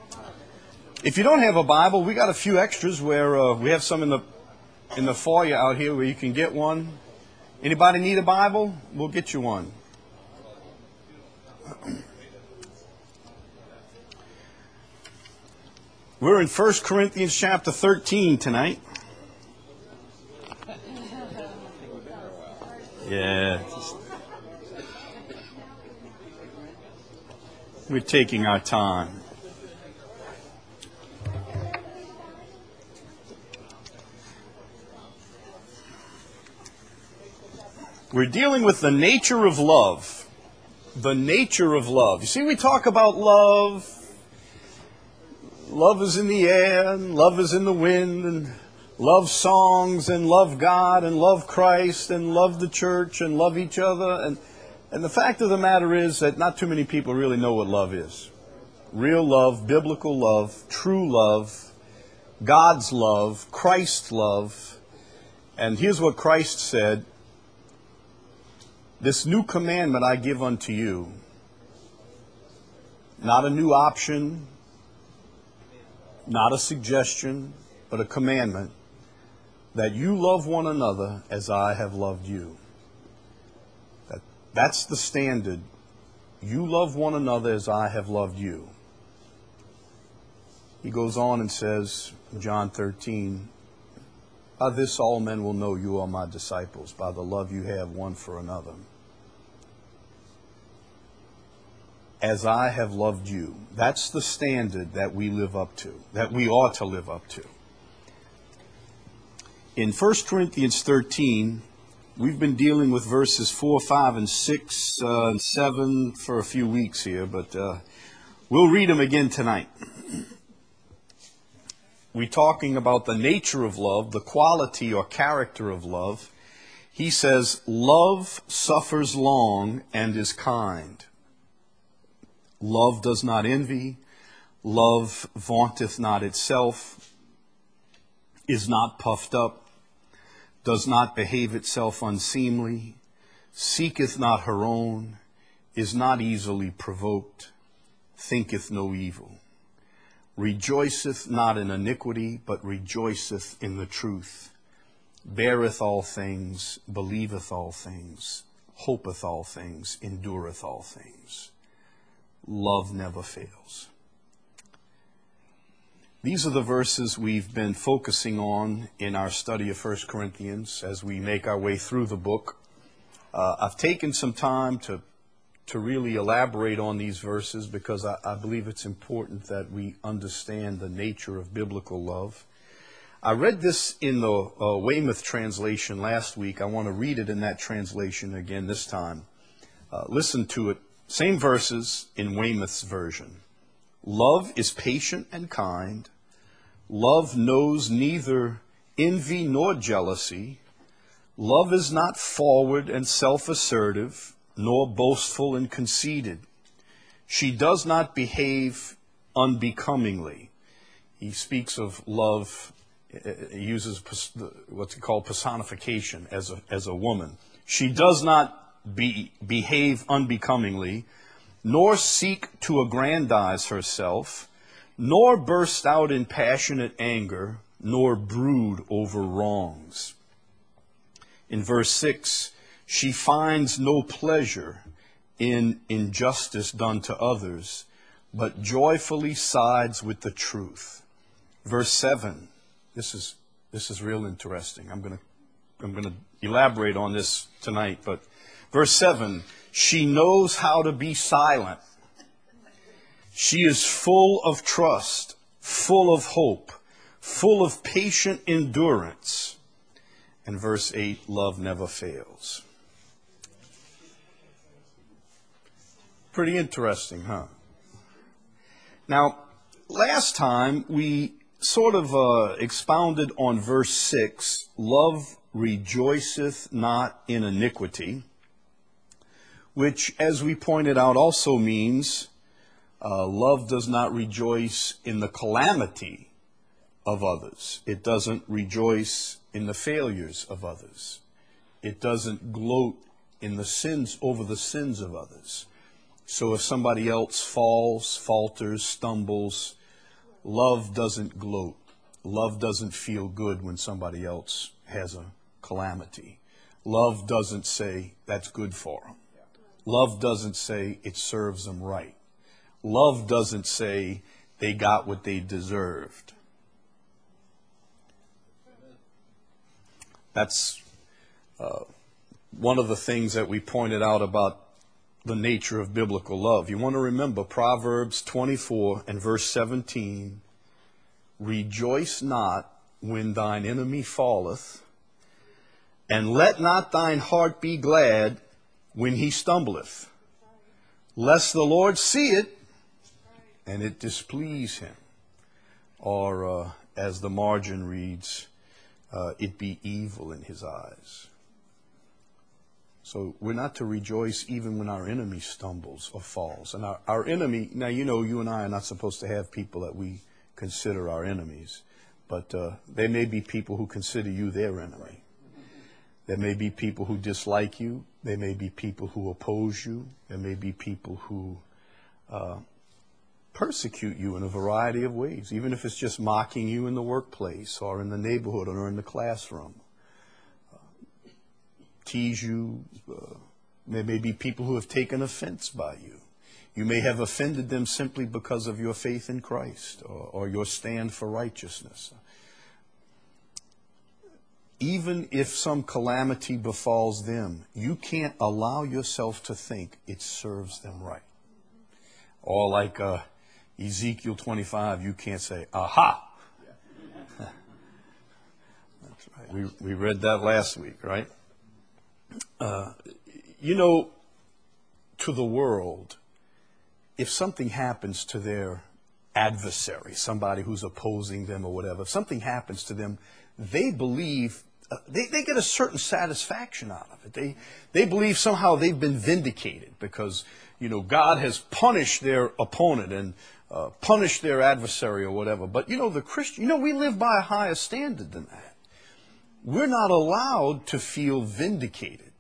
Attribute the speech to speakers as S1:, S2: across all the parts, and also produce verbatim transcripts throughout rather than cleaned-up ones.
S1: If you don't have a Bible, we got a few extras where uh, we have some in the in the foyer out here where you can get one. Anybody need a Bible? We'll get you one. We're in First Corinthians chapter thirteen tonight. Yeah. We're taking our time. We're dealing with the nature of love. The nature of love. You see, we talk about love. Love is in the air, and love is in the wind, and love songs, and love God, and love Christ, and love the church, and love each other. And, and the fact of the matter is that not too many people really know what love is. Real love, biblical love, true love, God's love, Christ's love. And here's what Christ said. This new commandment I give unto you, not a new option, not a suggestion, but a commandment, that you love one another as I have loved you. That, that's the standard. You love one another as I have loved you. He goes on and says, in John thirteen, by this all men will know you are my disciples, by the love you have one for another. As I have loved you. That's the standard that we live up to, that we ought to live up to. In First Corinthians thirteen, we've been dealing with verses four, five, and six, uh, and seven for a few weeks here, but uh, we'll read them again tonight. We're talking about the nature of love, the quality or character of love. He says, love suffers long and is kind. Love does not envy. Love vaunteth not itself, is not puffed up, does not behave itself unseemly, seeketh not her own, is not easily provoked, thinketh no evil, rejoiceth not in iniquity, but rejoiceth in the truth, beareth all things, believeth all things, hopeth all things, endureth all things. Love never fails. These are the verses we've been focusing on in our study of First Corinthians as we make our way through the book. Uh, I've taken some time to to really elaborate on these verses because I, I believe it's important that we understand the nature of biblical love. I read this in the uh, Weymouth translation last week. I want to read it in that translation again this time. Uh, listen to it. Same verses in Weymouth's version. Love is patient and kind. Love knows neither envy nor jealousy. Love is not forward and self-assertive, nor boastful and conceited. She does not behave unbecomingly. He speaks of love, he uses what's called personification as a, as a woman. She does not Be, behave unbecomingly, nor seek to aggrandize herself, nor burst out in passionate anger, nor brood over wrongs. In verse six, she finds no pleasure in injustice done to others, but joyfully sides with the truth. Verse seven, this is this is real interesting. I'm going to I'm going to elaborate on this tonight, but verse seven, she knows how to be silent. She is full of trust, full of hope, full of patient endurance. And verse eight, love never fails. Pretty interesting, huh? Now, last time we sort of uh, expounded on verse six, love rejoiceth not in iniquity, which, as we pointed out, also means uh, love does not rejoice in the calamity of others. It doesn't rejoice in the failures of others. It doesn't gloat in the sins, over the sins of others. So if somebody else falls, falters, stumbles, Love doesn't gloat. Love doesn't feel good when somebody else has a calamity. Love doesn't say that's good for them. Love doesn't say it serves them right. Love doesn't say they got what they deserved. That's uh, one of the things that we pointed out about the nature of biblical love. You want to remember Proverbs twenty-four and verse seventeen. Rejoice not when thine enemy falleth, and let not thine heart be glad when he stumbleth, lest the Lord see it and it displease him. Or uh, as the margin reads, uh, it be evil in his eyes. So we're not to rejoice even when our enemy stumbles or falls. And our, our enemy, now you know you and I are not supposed to have people that we consider our enemies, but uh, there may be people who consider you their enemy. There may be people who dislike you. There may be people who oppose you. There may be people who uh, persecute you in a variety of ways, even if it's just mocking you in the workplace or in the neighborhood or in the classroom. Uh, tease you. Uh, there may be people who have taken offense by you. You may have offended them simply because of your faith in Christ or, or your stand for righteousness. Even if some calamity befalls them, you can't allow yourself to think it serves them right. Or like uh, Ezekiel twenty-five, you can't say, aha. That's right. We, we read that last week, right? Uh, you know, to the world, if something happens to their adversary, somebody who's opposing them or whatever, if something happens to them, they believe, uh, they, they get a certain satisfaction out of it. They, they believe somehow they've been vindicated because, you know, God has punished their opponent and uh, punished their adversary or whatever. But, you know, the Christian, you know, we live by a higher standard than that. We're not allowed to feel vindicated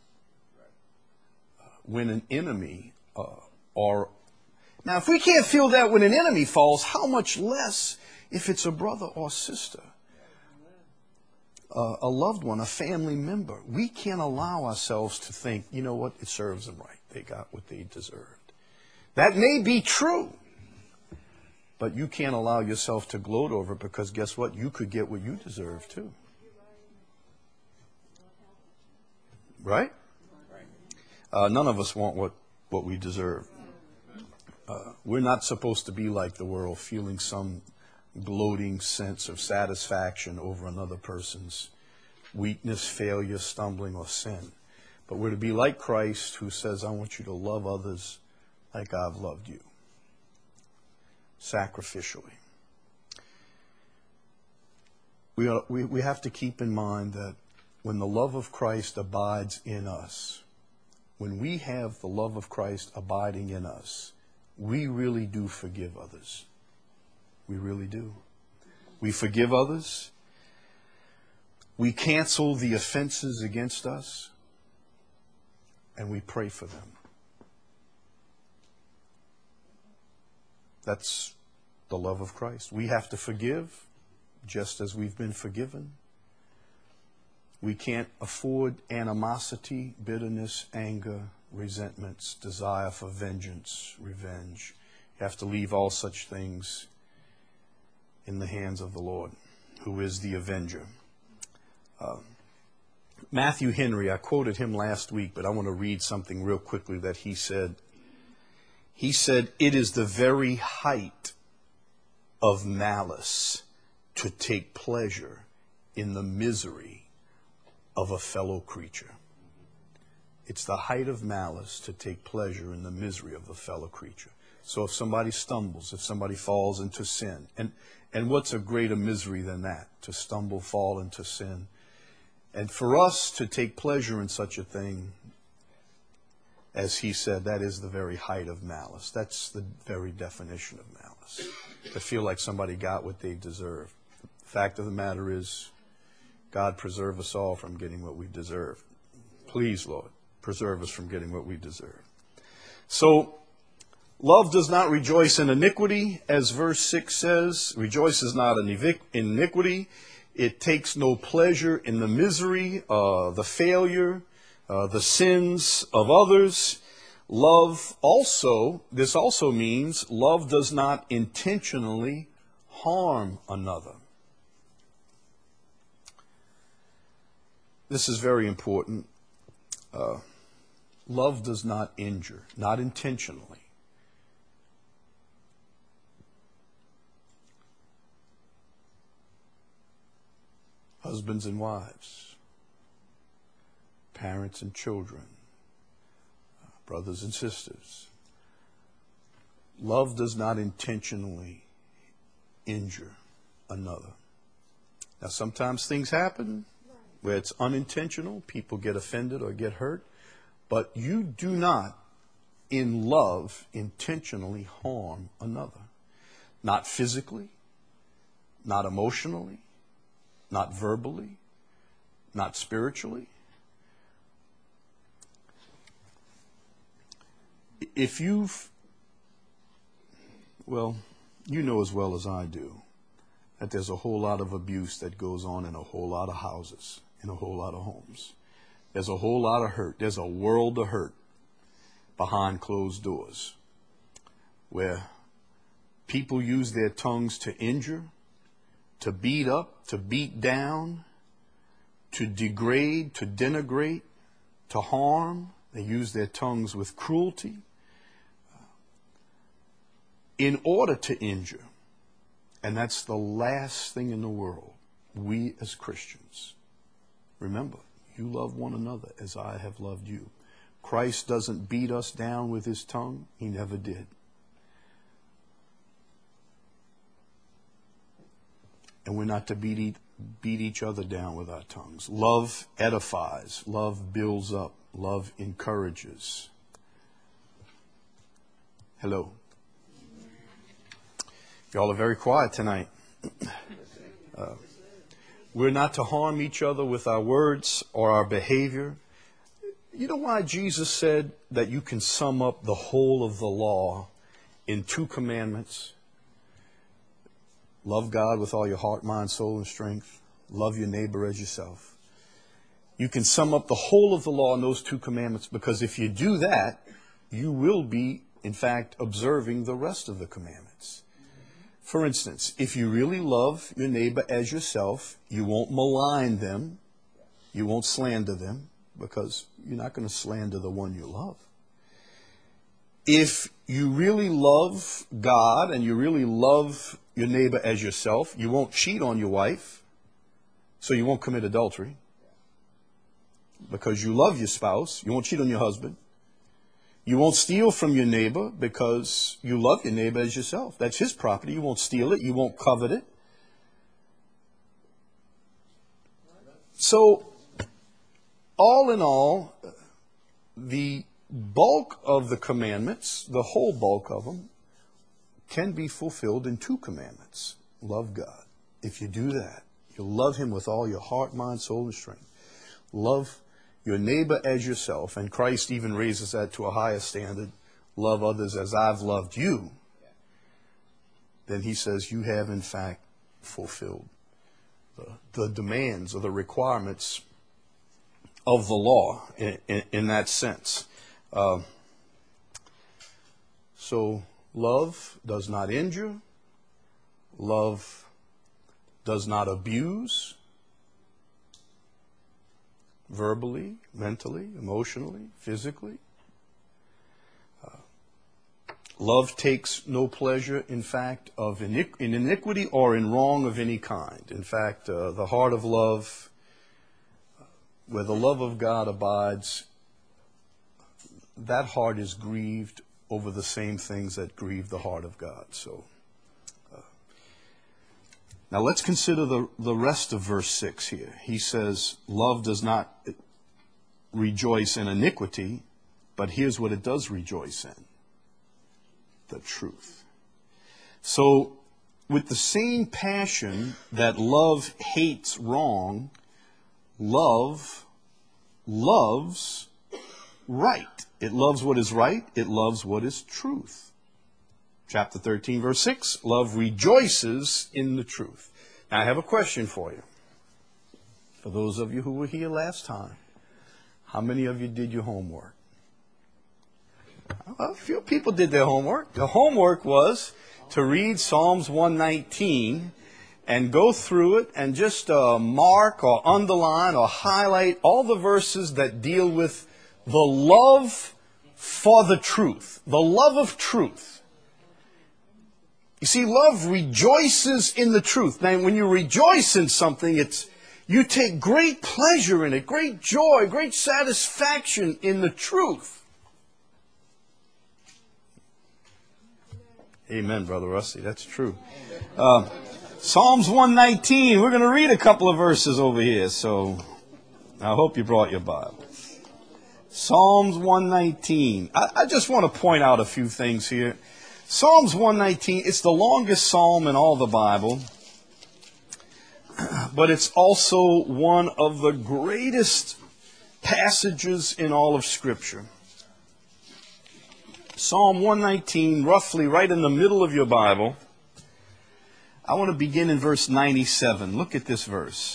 S1: uh, when an enemy uh, or Now, if we can't feel that when an enemy falls, how much less if it's a brother or sister, uh, a loved one, a family member. We can't allow ourselves to think, you know what, it serves them right. They got what they deserved. That may be true, but you can't allow yourself to gloat over it because guess what? You could get what you deserve too. Right? Uh, none of us want what, what we deserve. Uh, we're not supposed to be like the world, feeling some gloating sense of satisfaction over another person's weakness, failure, stumbling, or sin. But we're to be like Christ, who says, I want you to love others like I've loved you, sacrificially. We, are, we, we have to keep in mind that when the love of Christ abides in us, when we have the love of Christ abiding in us, we really do forgive others. We really do. We forgive others. We cancel the offenses against us. And we pray for them. That's the love of Christ. We have to forgive just as we've been forgiven. We can't afford animosity, bitterness, anger, resentments, desire for vengeance, revenge. You have to leave all such things in the hands of the Lord, who is the avenger. Uh, Matthew Henry, I quoted him last week, but I want to read something real quickly that he said. He said, it is the very height of malice to take pleasure in the misery of a fellow creature. It's the height of malice to take pleasure in the misery of a fellow creature. So if somebody stumbles, if somebody falls into sin, and, and what's a greater misery than that? To stumble, fall into sin. And for us to take pleasure in such a thing, as he said, that is the very height of malice. That's the very definition of malice. To feel like somebody got what they deserved. The fact of the matter is, God preserve us all from getting what we deserve. Please, Lord, preserve us from getting what we deserve. So, Love does not rejoice in iniquity, as verse six says. Rejoices not in evic- in iniquity. It takes no pleasure in the misery, uh, the failure, uh, the sins of others. Love also, this also means love does not intentionally harm another. This is very important. Uh, love does not injure, not intentionally. Husbands and wives, parents and children, brothers and sisters. Love does not intentionally injure another. Now, sometimes things happen where it's unintentional. People get offended or get hurt. But you do not, in love, intentionally harm another. Not physically, not emotionally, not verbally, not spiritually. If you've, well, you know as well as I do that there's a whole lot of abuse that goes on in a whole lot of houses, in a whole lot of homes. There's a whole lot of hurt. There's a world of hurt behind closed doors where people use their tongues to injure, to beat up, to beat down, to degrade, to denigrate, to harm. They use their tongues with cruelty in order to injure. And that's the last thing in the world we as Christians. Remember, you love one another as I have loved you. Christ doesn't beat us down with his tongue. He never did. And we're not to beat, e- beat each other down with our tongues. Love edifies. Love builds up. Love encourages. Hello. Y'all are very quiet tonight. Uh, we're not to harm each other with our words or our behavior. You know why Jesus said that you can sum up the whole of the law in two commandments? Love God with all your heart, mind, soul, and strength. Love your neighbor as yourself. You can sum up the whole of the law in those two commandments, because if you do that, you will be, in fact, observing the rest of the commandments. For instance, if you really love your neighbor as yourself, you won't malign them. You won't slander them, because you're not going to slander the one you love. If you really love God and you really love your neighbor as yourself, you won't cheat on your wife, so you won't commit adultery. Because you love your spouse, you won't cheat on your husband. You won't steal from your neighbor because you love your neighbor as yourself. That's his property. You won't steal it. You won't covet it. So, all in all, the bulk of the commandments, the whole bulk of them, can be fulfilled in two commandments. Love God. If you do that, you'll love him with all your heart, mind, soul, and strength. Love your neighbor as yourself, and Christ even raises that to a higher standard. Love others as I've loved you. Then he says you have in fact fulfilled the, the demands or the requirements of the law in, in, in that sense. Uh, so love does not injure. Love does not abuse. Verbally, mentally, emotionally, physically. Uh, love takes no pleasure, in fact, of iniqu- in iniquity or in wrong of any kind. In fact, uh, the heart of love, uh, where the love of God abides, that heart is grieved over the same things that grieve the heart of God. So, uh, now let's consider the, the rest of verse six here. He says, love does not rejoice in iniquity, but here's what it does rejoice in: the truth. So, with the same passion that love hates wrong, love loves right. It loves what is right. It loves what is truth. Chapter thirteen, verse six, love rejoices in the truth. Now, I have a question for you. For those of you who were here last time, how many of you did your homework? Well, a few people did their homework. The homework was to read Psalms one nineteen and go through it and just uh, mark or underline or highlight all the verses that deal with the love for the truth, the love of truth. You see, love rejoices in the truth. Now, when you rejoice in something, it's you take great pleasure in it, great joy, great satisfaction in the truth. Amen, Brother Rusty. That's true. Uh, Psalms one nineteen. We're going to read a couple of verses over here, so I hope you brought your Bible. Psalms one nineteen. I, I just want to point out a few things here. Psalms one nineteen, it's the longest psalm in all the Bible, but it's also one of the greatest passages in all of Scripture. Psalm one nineteen, roughly right in the middle of your Bible. I want to begin in verse ninety-seven. Look at this verse.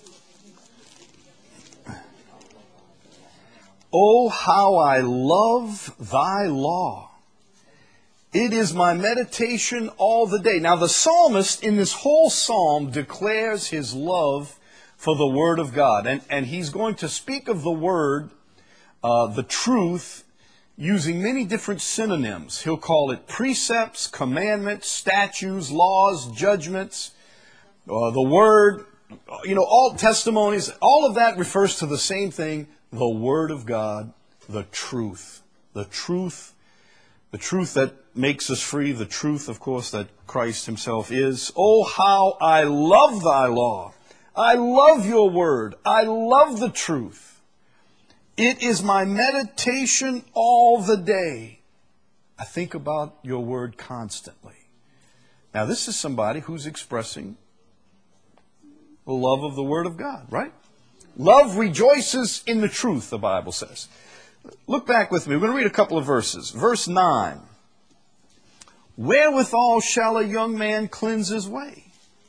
S1: Oh, how I love thy law. It is my meditation all the day. Now, the psalmist in this whole psalm declares his love for the Word of God. And, and he's going to speak of the Word, uh, the truth, using many different synonyms. He'll call it precepts, commandments, statutes, laws, judgments, uh, the Word, you know, all testimonies. All of that refers to the same thing, the Word of God, the truth. The truth, the truth that makes us free, the truth, of course, that Christ himself is. Oh, how I love thy law. I love your word. I love the truth. It is my meditation all the day. I think about your word constantly. Now, this is somebody who's expressing the love of the Word of God, right? Love rejoices in the truth, the Bible says. Look back with me. We're going to read a couple of verses. Verse nine. Wherewithal shall a young man cleanse his way?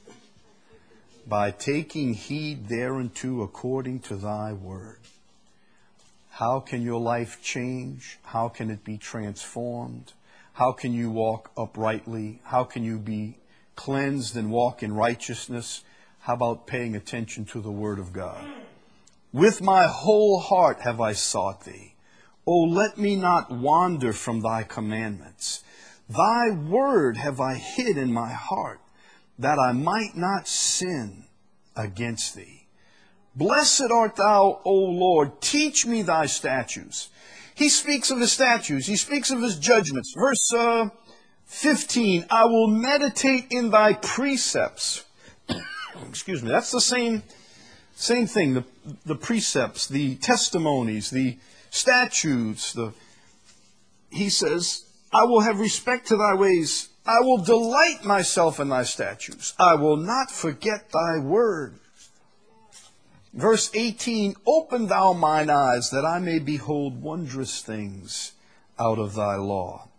S1: By taking heed thereunto according to thy word. How can your life change? How can it be transformed? How can you walk uprightly? How can you be cleansed and walk in righteousness? How about paying attention to the Word of God? With my whole heart have I sought thee. O let me not wander from thy commandments. Thy word have I hid in my heart, that I might not sin against thee. Blessed art thou, O Lord. Teach me thy statutes. He speaks of his statutes. He speaks of his judgments. Verse uh, fifteen, I will meditate in thy precepts. Excuse me. That's the same, same thing. The, the precepts, the testimonies, the statutes. The, he says, I will have respect to thy ways. I will delight myself in thy statutes. I will not forget thy word. Verse eighteen, open thou mine eyes that I may behold wondrous things out of thy law.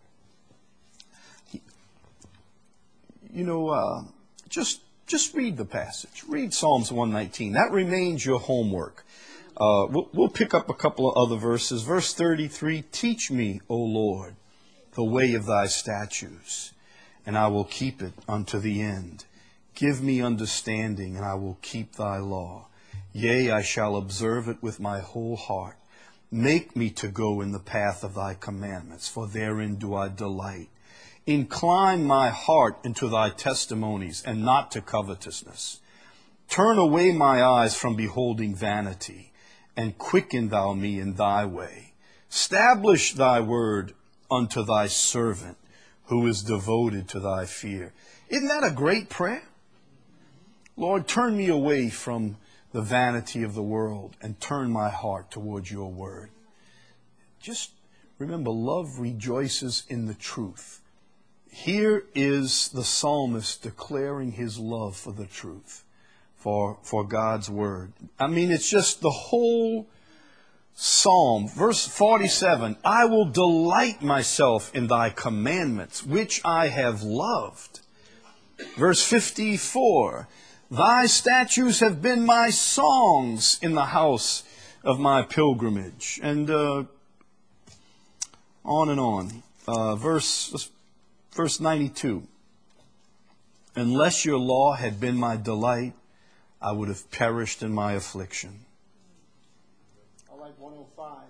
S1: You know, uh, just, just read the passage. Read Psalms one nineteen. That remains your homework. Uh, we'll, we'll pick up a couple of other verses. Verse thirty-three, teach me, O Lord, the way of thy statutes, and I will keep it unto the end. Give me understanding, and I will keep thy law. Yea, I shall observe it with my whole heart. Make me to go in the path of thy commandments, for therein do I delight. Incline my heart into thy testimonies, and not to covetousness. Turn away my eyes from beholding vanity, and quicken thou me in thy way. Stablish thy word unto thy servant, who is devoted to thy fear. Isn't that a great prayer? Lord, turn me away from the vanity of the world and turn my heart towards your word. Just remember, love rejoices in the truth. Here is the psalmist declaring his love for the truth, for, for God's word. I mean, it's just the whole Psalm, verse forty-seven, I will delight myself in thy commandments, which I have loved. Verse fifty-four, thy statutes have been my songs in the house of my pilgrimage. And uh, on and on. Uh, verse, verse ninety-two, unless your law had been my delight, I would have perished in my affliction.
S2: I like one oh five.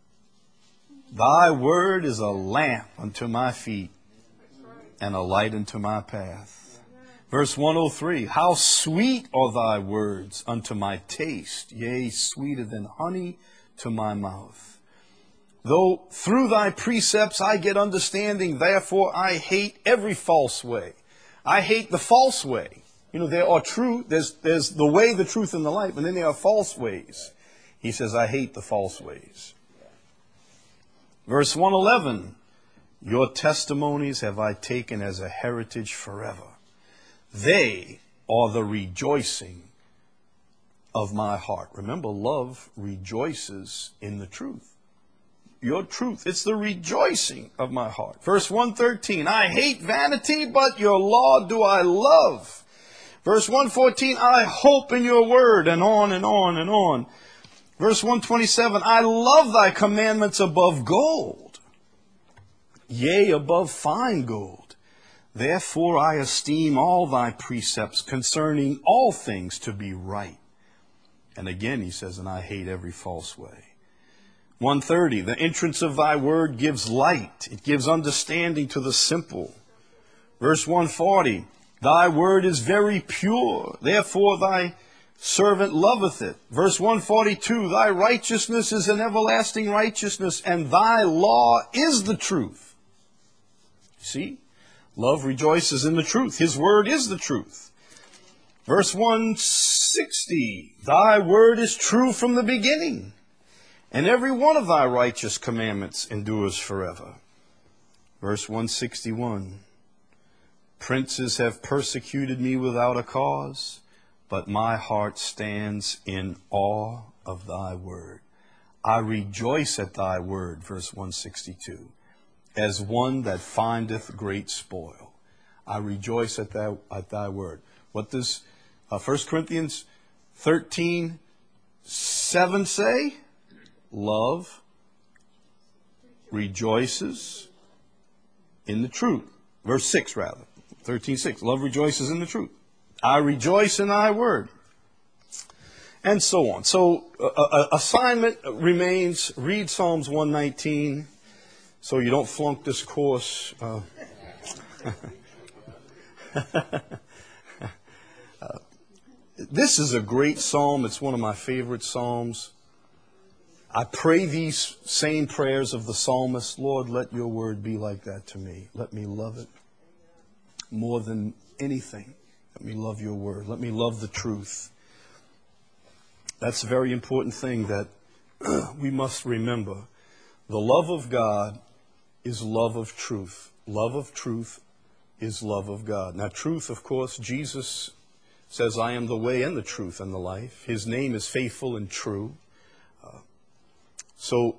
S1: Thy word is a lamp unto my feet and a light unto my path. Verse one oh three, how sweet are thy words unto my taste, yea, sweeter than honey to my mouth. Though through thy precepts I get understanding, therefore I hate every false way. I hate the false way. You know, there are true, there's, there's the way, the truth, and the light, but then there are false ways. He says, I hate the false ways. Verse one eleven, your testimonies have I taken as a heritage forever. They are the rejoicing of my heart. Remember, love rejoices in the truth. Your truth, it's the rejoicing of my heart. Verse one thirteen, I hate vanity, but your law do I love. Verse one fourteen, I hope in your word, and on and on and on. Verse one twenty-seven, I love thy commandments above gold, yea, above fine gold. Therefore I esteem all thy precepts concerning all things to be right. And again he says, and I hate every false way. one thirty, the entrance of thy word gives light. It gives understanding to the simple. Verse one forty, thy word is very pure. Therefore thy servant loveth it. Verse one forty-two, thy righteousness is an everlasting righteousness, and thy law is the truth. See? Love rejoices in the truth. His word is the truth. Verse one sixty, thy word is true from the beginning, and every one of thy righteous commandments endures forever. Verse one sixty-one, princes have persecuted me without a cause, but my heart stands in awe of thy word. I rejoice at thy word, verse one sixty-two. As one that findeth great spoil. I rejoice at thy, at thy word. What does uh, First Corinthians thirteen seven say? Love rejoices in the truth. Verse six rather. thirteen six. Love rejoices in the truth. I rejoice in thy word. And so on. So uh, uh, assignment remains, read Psalms one nineteen. So you don't flunk this course. Uh, uh, this is a great psalm. It's one of my favorite psalms. I pray these same prayers of the psalmist. Lord, let your word be like that to me. Let me love it more than anything. Let me love your word. Let me love the truth. That's a very important thing that we must remember. The love of God is love of truth. Love of truth is love of God. Now, truth, of course, Jesus says, I am the way and the truth and the life. His name is faithful and true. Uh, so,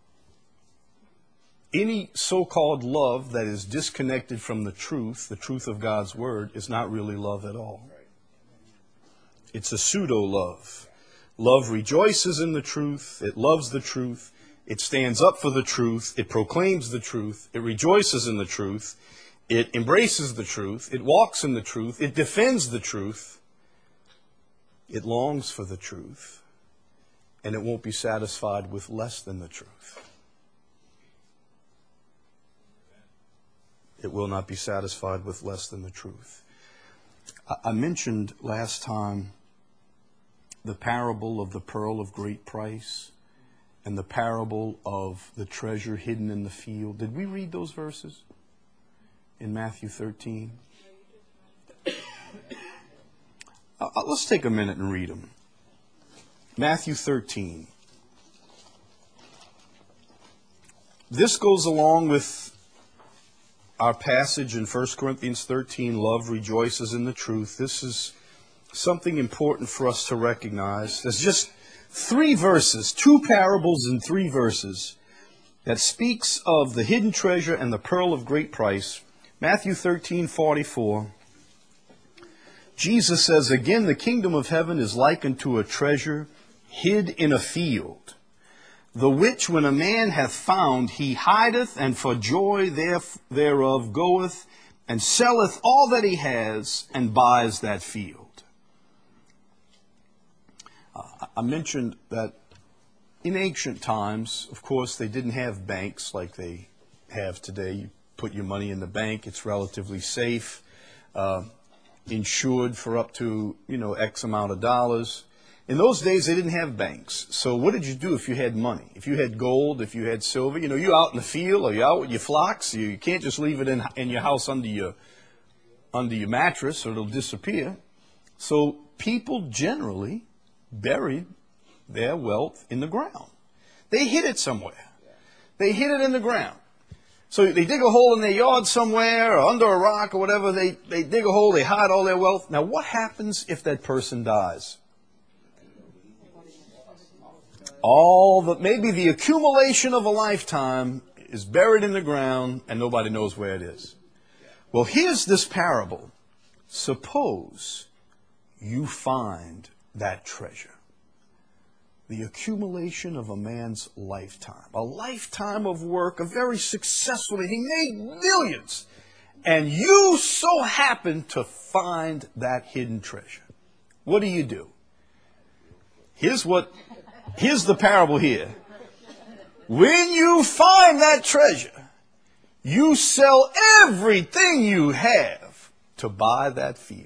S1: any so-called love that is disconnected from the truth, the truth of God's word, is not really love at all. It's a pseudo-love. Love rejoices in the truth. It loves the truth. It stands up for the truth. It proclaims the truth. It rejoices in the truth. It embraces the truth. It walks in the truth. It defends the truth. It longs for the truth. And it won't be satisfied with less than the truth. It will not be satisfied with less than the truth. I mentioned last time the parable of the pearl of great price and the parable of the treasure hidden in the field. Did we read those verses in Matthew thirteen? Uh, let's take a minute and read them. Matthew thirteen. This goes along with our passage in First Corinthians thirteen, love rejoices in the truth. This is something important for us to recognize. There's just three verses, two parables in three verses that speaks of the hidden treasure and the pearl of great price. Matthew thirteen forty-four. Jesus says, "Again, the kingdom of heaven is likened to a treasure hid in a field, the which when a man hath found, he hideth, and for joy thereof goeth, and selleth all that he has, and buys that field." Uh, I mentioned that in ancient times, of course, they didn't have banks like they have today. You put your money in the bank, it's relatively safe, uh, insured for up to, you know, X amount of dollars. In those days, they didn't have banks. So what did you do if you had money? If you had gold, if you had silver, you know, you're out in the field or you're out with your flocks, you can't just leave it in, in your house under your, under your mattress or it'll disappear. So people generally buried their wealth in the ground. They hid it somewhere. They hid it in the ground. So they dig a hole in their yard somewhere or under a rock or whatever. They, they dig a hole, they hide all their wealth. Now what happens if that person dies? All the, maybe the accumulation of a lifetime is buried in the ground and nobody knows where it is. Well, here's this parable. Suppose you find that treasure. The accumulation of a man's lifetime. A lifetime of work, a very successful, he made millions. And you so happen to find that hidden treasure. What do you do? Here's what, here's the parable here. When you find that treasure, you sell everything you have to buy that field.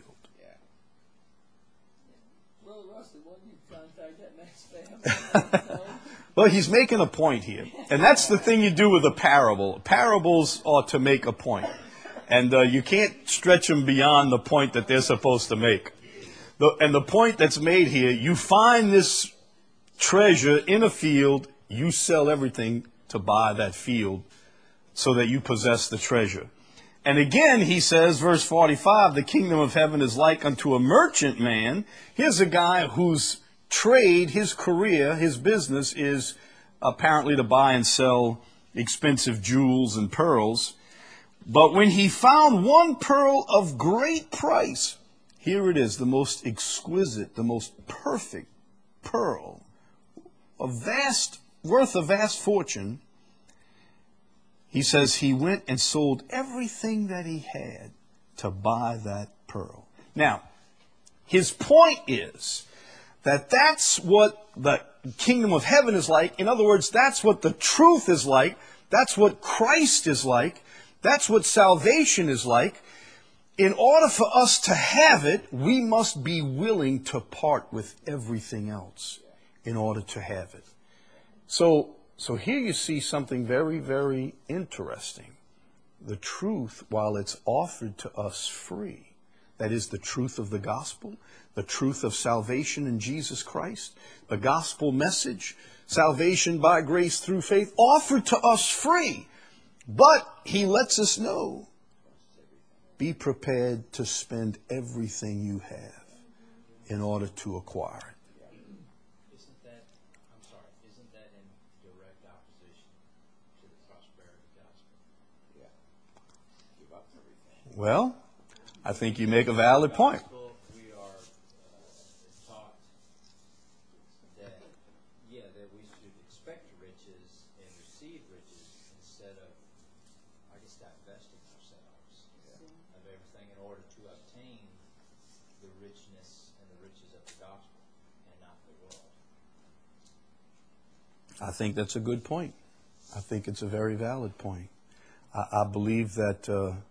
S1: Well, he's making a point here. And that's the thing you do with a parable. Parables are to make a point. And uh, you can't stretch them beyond the point that they're supposed to make. The, and the point that's made here, you find this treasure in a field, you sell everything to buy that field so that you possess the treasure. And again, he says, verse forty-five, the kingdom of heaven is like unto a merchant man. Here's a guy whose trade, his career, his business is apparently to buy and sell expensive jewels and pearls. But when he found one pearl of great price, here it is, the most exquisite, the most perfect pearl, a vast, worth a vast fortune, he says he went and sold everything that he had to buy that pearl. Now, his point is that that's what the kingdom of heaven is like. In other words, that's what the truth is like. That's what Christ is like. That's what salvation is like. In order for us to have it, we must be willing to part with everything else in order to have it. So, so here you see something very, very interesting. The truth, while it's offered to us free, that is the truth of the gospel, the truth of salvation in Jesus Christ, the gospel message, salvation by grace through faith, offered to us free. But he lets us know, be prepared to spend everything you have in order to acquire it.
S3: Isn't that, I'm sorry, isn't that in direct opposition to the prosperity gospel? Yeah. Give up everything.
S1: Well, I think you make a valid point.
S3: We are uh, taught that, yeah, that we should expect riches and receive riches instead of, I guess, divesting ourselves of everything in order to obtain the richness and the riches of the gospel and not the world.
S1: I think that's a good point. I think it's a very valid point. I, I believe that uh,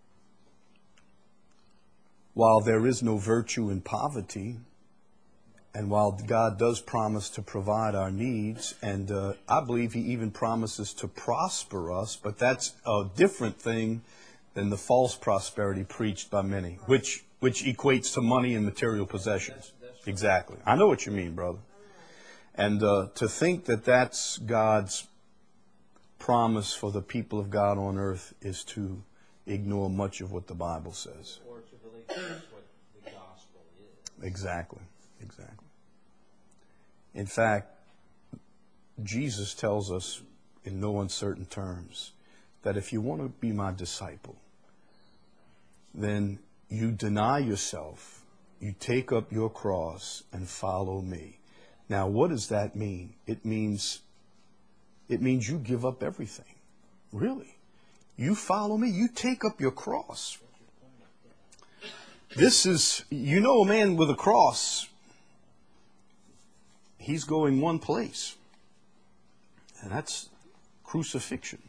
S1: while there is no virtue in poverty, and while God does promise to provide our needs, and uh, I believe He even promises to prosper us, but that's a different thing than the false prosperity preached by many, which which equates to money and material possessions. Exactly. I know what you mean, brother. And uh, to think that that's God's promise for the people of God on earth is to ignore much of what the Bible says.
S3: Or to believe that's what the gospel is.
S1: Exactly. Exactly. In fact, Jesus tells us in no uncertain terms that if you want to be my disciple, then you deny yourself, you take up your cross and follow me. Now, what does that mean? It means, it means you give up everything. Really. You follow me, you take up your cross. This is, you know, a man with a cross, he's going one place, and that's crucifixion.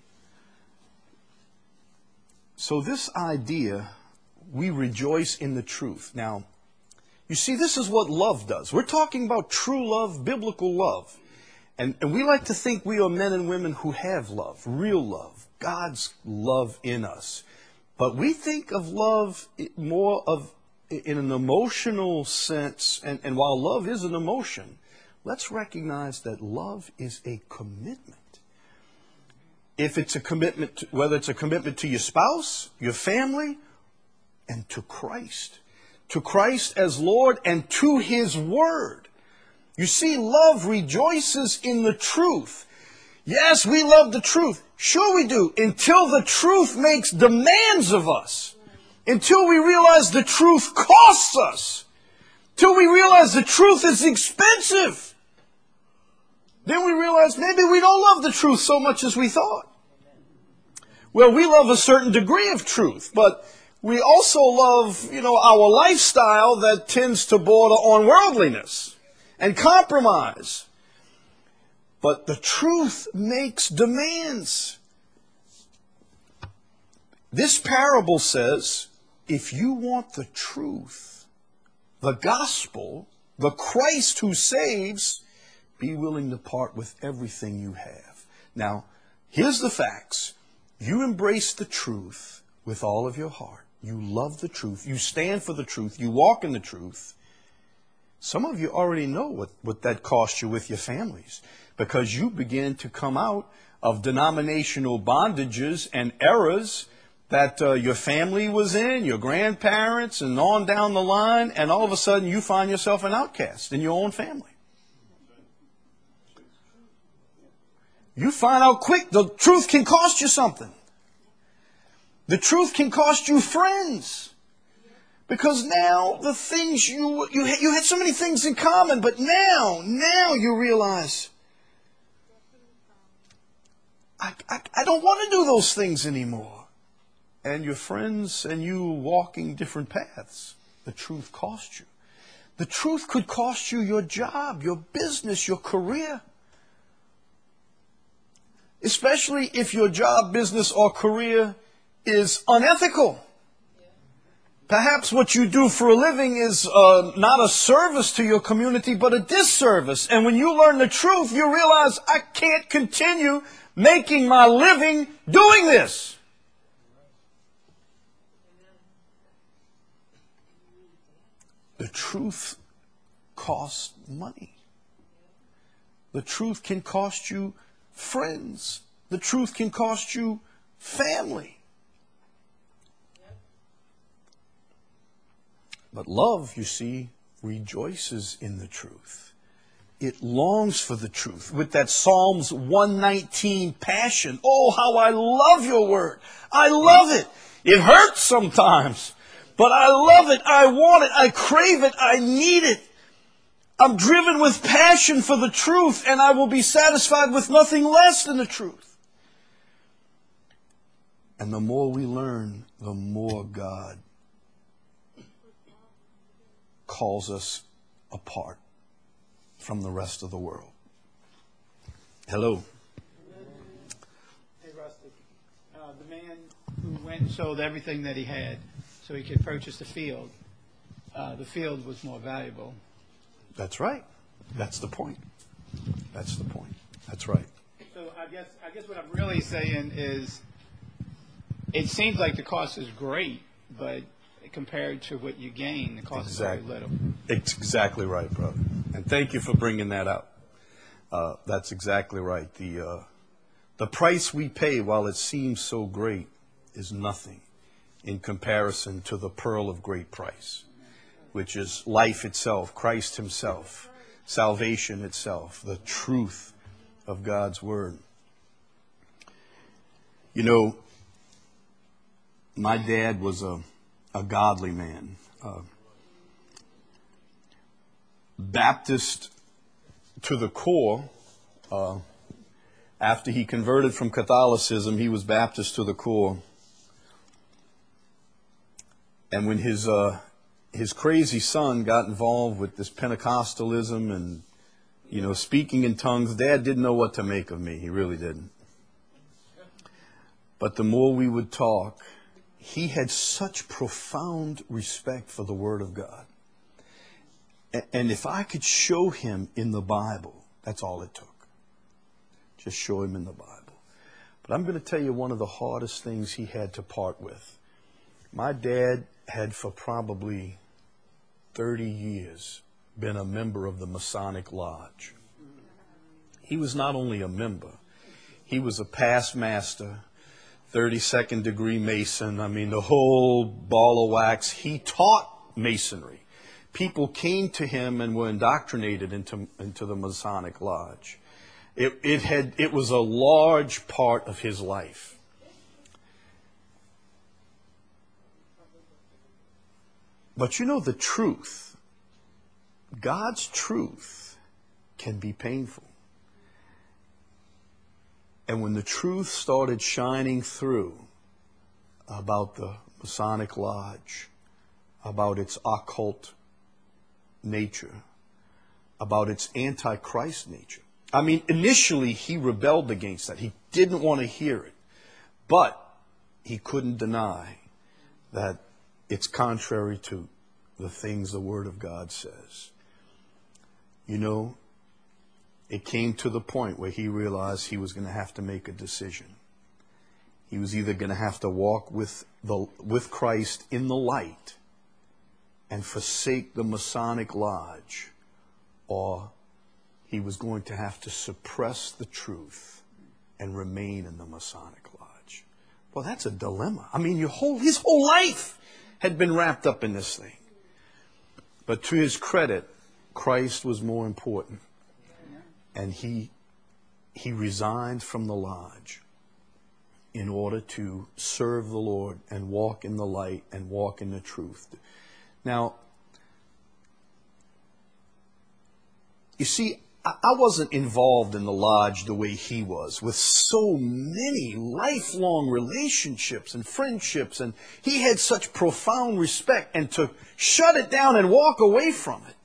S1: So this idea, we rejoice in the truth. Now, you see, this is what love does. We're talking about true love, biblical love. And, and we like to think we are men and women who have love, real love, God's love in us. But we think of love more of in an emotional sense. And, and while love is an emotion, let's recognize that love is a commitment. If it's a commitment, to, whether it's a commitment to your spouse, your family, and to Christ. To Christ as Lord and to His Word. You see, love rejoices in the truth. Yes, we love the truth. Sure we do. Until the truth makes demands of us. Until we realize the truth costs us. Till we realize the truth is expensive. Then we realize maybe we don't love the truth so much as we thought. Well, we love a certain degree of truth, but we also love, you know, our lifestyle that tends to border on worldliness and compromise. But the truth makes demands. This parable says, if you want the truth, the gospel, the Christ who saves, be willing to part with everything you have. Now, here's the facts. You embrace the truth with all of your heart. You love the truth. You stand for the truth. You walk in the truth. Some of you already know what, what that cost you with your families, because you begin to come out of denominational bondages and errors that uh, your family was in, your grandparents, and on down the line, and all of a sudden you find yourself an outcast in your own family. You find out quick the truth can cost you something. The truth can cost you friends. Because now the things you, you, you had so many things in common, but now, now you realize, I, I, I don't want to do those things anymore. And your friends and you walking different paths. The truth cost you. The truth could cost you your job, your business, your career. Especially if your job, business, or career is unethical. Perhaps what you do for a living is uh, not a service to your community, but a disservice. And when you learn the truth, you realize, I can't continue making my living doing this. The truth costs money. The truth can cost you friends. The truth can cost you family. But love, you see, rejoices in the truth. It longs for the truth with that Psalms one nineteen passion. Oh, how I love your word. I love it. It hurts sometimes, but I love it. I want it. I crave it. I need it. I'm driven with passion for the truth, and I will be satisfied with nothing less than the truth. And the more we learn, the more God calls us apart from the rest of the world. Hello.
S2: Hey, Rusty. Uh, the man who went and sold everything that he had so he could purchase the field, uh, the field was more valuable.
S1: That's right. That's the point. That's the point. That's right.
S2: So I guess I guess what I'm really saying is, it seems like the cost is great, but compared to what you gain, the cost
S1: exactly.
S2: is very little.
S1: It's exactly right, brother. And thank you for bringing that up. Uh, that's exactly right. The uh, the price we pay, while it seems so great, is nothing in comparison to the pearl of great price, which is life itself, Christ himself. salvation itself, the truth of God's Word. You know, my dad was a, a godly man. Uh, Baptist to the core. Uh, after he converted from Catholicism, he was Baptist to the core. And when his uh, his crazy son got involved with this Pentecostalism and, you know, speaking in tongues, Dad didn't know what to make of me. He really didn't. But the more we would talk, he had such profound respect for the Word of God. And if I could show him in the Bible, that's all it took. Just show him in the Bible. But I'm going to tell you one of the hardest things he had to part with. My dad had for probably thirty years been a member of the Masonic Lodge. He was not only a member, he was a past master, thirty-second degree Mason. I mean, the whole ball of wax. He taught Masonry. People came to him and were indoctrinated into, into the Masonic Lodge. It, it, had, it was a large part of his life. But you know, the truth, God's truth, can be painful. And when the truth started shining through about the Masonic Lodge, about its occult nature, about its antichrist nature. I mean, initially he rebelled against that. He didn't want to hear it. But he couldn't deny that it's contrary to the things the Word of God says. You know, it came to the point where he realized he was going to have to make a decision. He was either going to have to walk with the with Christ in the light and forsake the Masonic Lodge, or he was going to have to suppress the truth and remain in the Masonic Lodge. Well, that's a dilemma. I mean, your whole his whole life had been wrapped up in this thing. But to his credit, Christ was more important. And he he resigned from the lodge in order to serve the Lord and walk in the light and walk in the truth. Now, you see, I wasn't involved in the lodge the way he was, with so many lifelong relationships and friendships, and he had such profound respect, and to shut it down and walk away from it,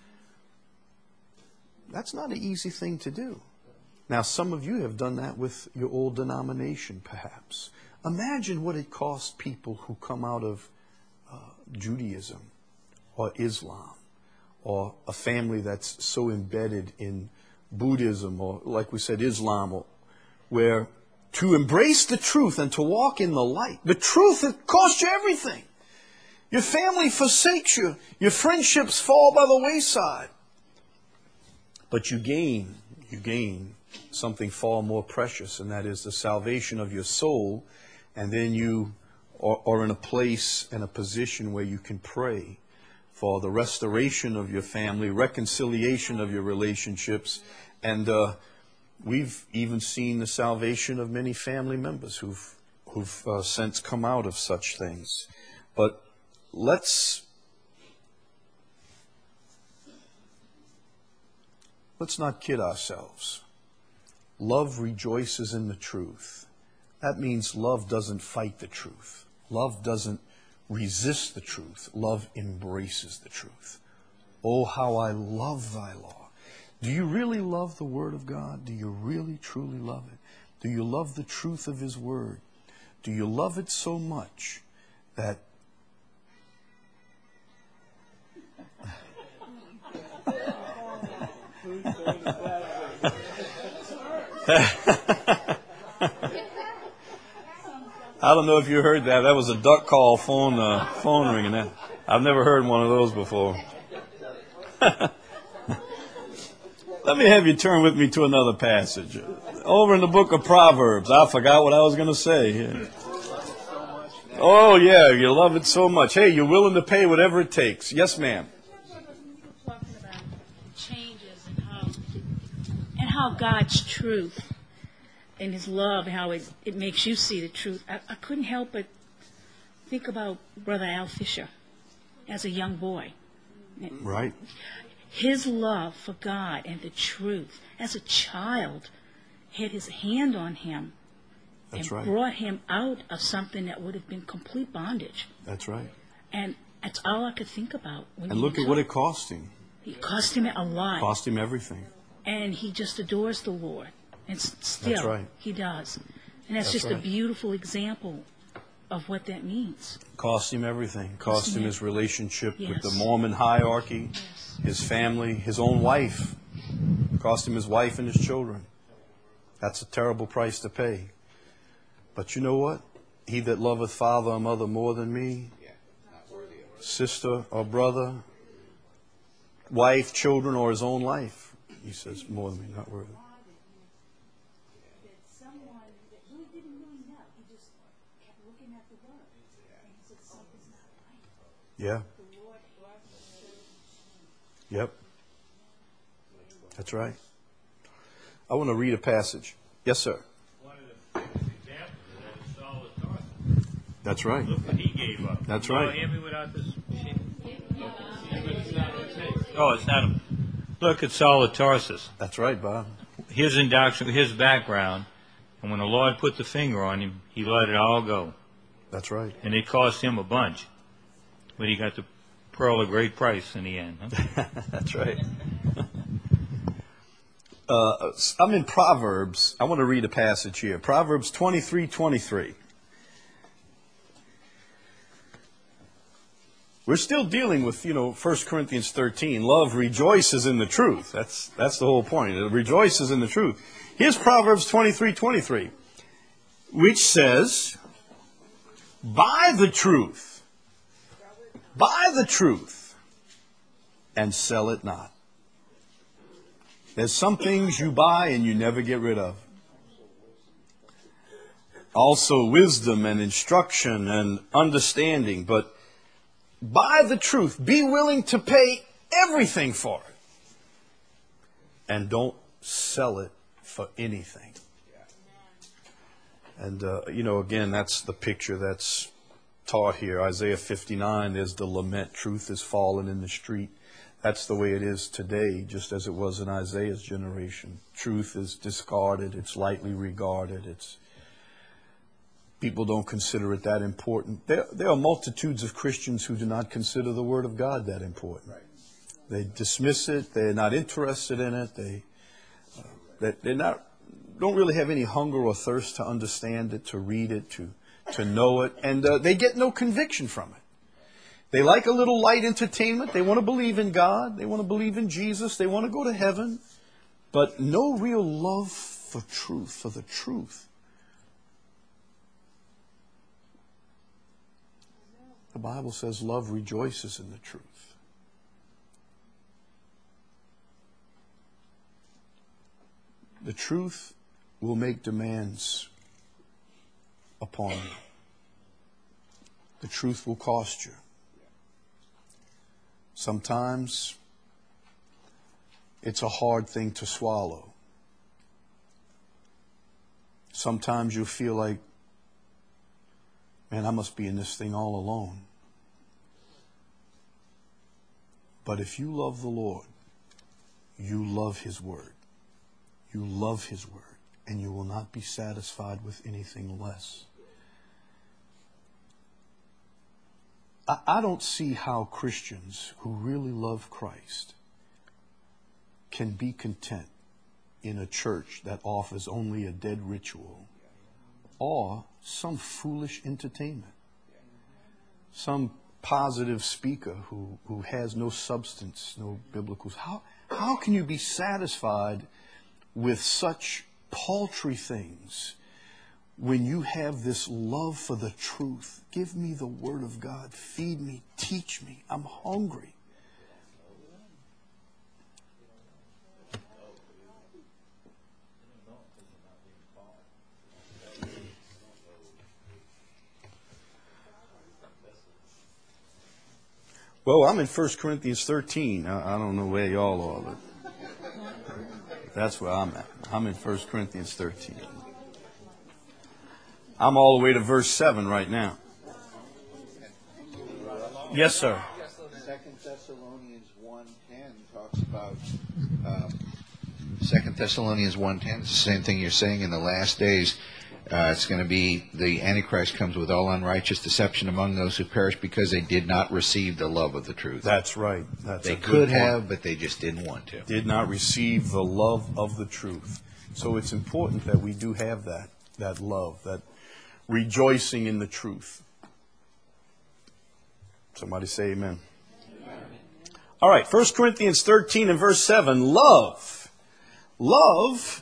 S1: that's not an easy thing to do. Now, some of you have done that with your old denomination, perhaps. Imagine what it costs people who come out of uh, Judaism or Islam, or a family that's so embedded in Buddhism, or like we said, Islam, or, where to embrace the truth and to walk in the light, the truth, it costs you everything. Your family forsakes you. Your friendships fall by the wayside. But you gain, you gain something far more precious, and that is the salvation of your soul. And then you are, are in a place and a position where you can pray for the restoration of your family, reconciliation of your relationships. And uh, we've even seen the salvation of many family members who've, who've uh, since come out of such things. But let's let's not kid ourselves. Love rejoices in the truth. That means love doesn't fight the truth. Love doesn't resist the truth. Love embraces the truth. Oh, how I love thy law. Do you really love the Word of God? Do you really, truly love it? Do you love the truth of His Word? Do you love it so much that I don't know if you heard that. That was a duck call phone uh, phone ringing. That I've never heard one of those before. Let me have you turn with me to another passage. Over in the book of Proverbs. I forgot what I was going to say. Oh, yeah, you love it so much. Hey, you're willing to pay whatever it takes. Yes, ma'am.
S4: Talking about changes how God's truth and his love, how it, it makes you see the truth, I, I couldn't help but think about Brother Al Fisher as a young boy.
S1: Right.
S4: His love for God and the truth as a child had his hand on him.
S1: That's
S4: and
S1: right.
S4: brought him out of something that would have been complete bondage.
S1: That's right.
S4: And that's all I could think about. When
S1: And
S4: you
S1: look at what it cost him.
S4: It cost him a lot.
S1: Cost him everything.
S4: And he just adores the Lord. And s- still,
S1: That's right.
S4: he does. And that's,
S1: That's
S4: just
S1: right.
S4: a beautiful example of what that means.
S1: Cost him everything. Cost him his relationship with the
S4: Yes.
S1: Mormon hierarchy, his family, his own wife. Cost him his wife and his children. That's a terrible price to pay. But you know what? He that loveth father or mother more than me, sister or brother, wife, children, or his own life, he says, more than me, not worthy. Yeah. Yep. That's right. I want to read a passage. Yes, sir.
S5: One of the famous examples of that is Saul of Tarsus.
S1: That's right.
S5: Look what he gave up.
S1: That's
S5: You
S1: right.
S5: hear me without this machine? Oh, it's not a... Look at Saul of Tarsus.
S1: That's right, Bob.
S5: His indoctrin- his background, and when the Lord put the finger on him, he let it all go.
S1: That's right.
S5: And it cost him a bunch. But he got the pearl of great price in the end. Huh?
S1: That's right. Uh, I'm in Proverbs. I want to read a passage here. Proverbs twenty-three twenty-three. We're still dealing with, you know, First Corinthians thirteen. Love rejoices in the truth. That's that's the whole point. It rejoices in the truth. Here's Proverbs twenty-three twenty-three, which says, buy the truth, buy the truth, and sell it not. There's some things you buy and you never get rid of. Also wisdom and instruction and understanding. But buy the truth. Be willing to pay everything for it. And don't sell it for anything. And, uh, you know, again, that's the picture that's taught here. Isaiah fifty-nine, there's the lament. Truth is fallen in the street. That's the way it is today, just as it was in Isaiah's generation. Truth is discarded. It's lightly regarded. It's people don't consider it that important. There, there are multitudes of Christians who do not consider the Word of God that important. Right. They dismiss it. They're not interested in it. They, uh, they they're not don't really have any hunger or thirst to understand it, to read it, to to know it, and uh, they get no conviction from it. They like a little light entertainment. They want to believe in God. They want to believe in Jesus. They want to go to heaven. But no real love for truth, for the truth. The Bible says love rejoices in the truth. The truth will make demands upon you. The truth will cost you. Sometimes it's a hard thing to swallow. Sometimes you feel like, man, I must be in this thing all alone. But if you love the Lord, you love His Word. You love His Word, and you will not be satisfied with anything less. I don't see how Christians who really love Christ can be content in a church that offers only a dead ritual or some foolish entertainment, some positive speaker who, who has no substance, no biblical. How, how can you be satisfied with such paltry things when you have this love for the truth? Give me the Word of God. Feed me. Teach me. I'm hungry. Well, I'm in First Corinthians thirteen. I, I don't know where y'all are, but That's where I'm at. I'm in First Corinthians thirteen. I'm all the way to verse seven right now. Yes, sir.
S6: Second Thessalonians one ten talks about um, Second Thessalonians one ten. It's the same thing you're saying in the last days. Uh, it's going to be the Antichrist comes with all unrighteous deception among those who perish because they did not receive the love of the truth.
S1: That's right. That's
S6: they
S1: a good
S6: could
S1: point.
S6: have, but they just didn't want to.
S1: Did not receive the love of the truth. So it's important that we do have that, that love, that rejoicing in the truth. Somebody say amen. Amen. All right, First Corinthians thirteen and verse seven, love. Love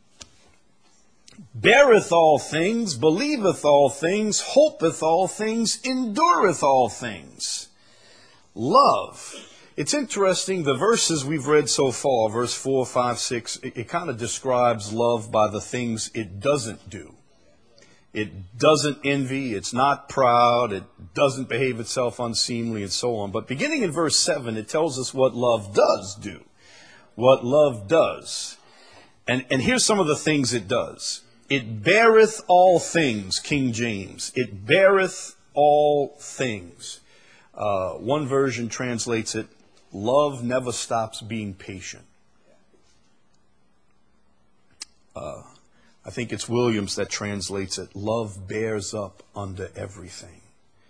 S1: beareth all things, believeth all things, hopeth all things, endureth all things. Love. It's interesting, the verses we've read so far, verse four, five, six, it, it kind of describes love by the things it doesn't do. It doesn't envy, it's not proud, it doesn't behave itself unseemly, and so on. But beginning in verse seven, it tells us what love does do. What love does. And, and here's some of the things it does. It beareth all things, King James. It beareth all things. Uh, one version translates it, love never stops being patient. Uh, I think it's Williams that translates it, love bears up under everything.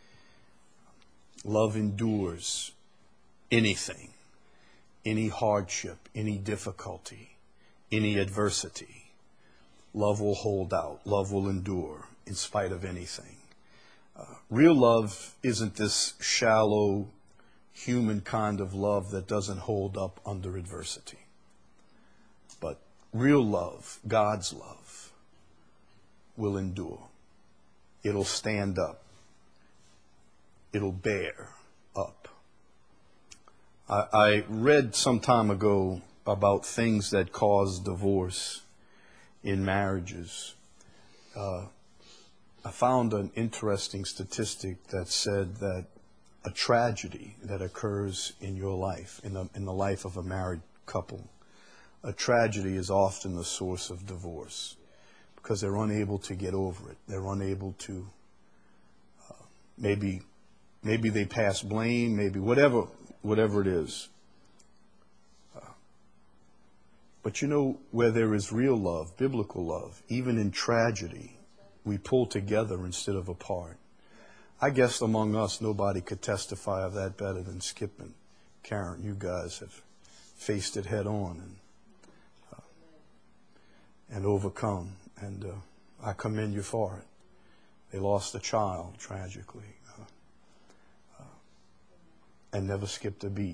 S1: Love endures anything, any hardship, any difficulty, any adversity. Love will hold out. Love will endure in spite of anything. Uh, real love isn't this shallow, human kind of love that doesn't hold up under adversity. But real love, God's love, will endure. It'll stand up. It'll bear up. I, I read some time ago about things that cause divorce in marriages. Uh, I found an interesting statistic that said that a tragedy that occurs in your life, in the, in the life of a married couple, a tragedy is often the source of divorce because they're unable to get over it. They're unable to, uh, maybe, maybe they pass blame, maybe whatever, whatever it is. Uh, but you know, where there is real love, biblical love, even in tragedy, we pull together instead of apart. I guess among us, nobody could testify of that better than Skip and Karen. You guys have faced it head on and uh, and overcome. And uh, I commend you for it. They lost a child, tragically, uh, uh, and never skipped a beat.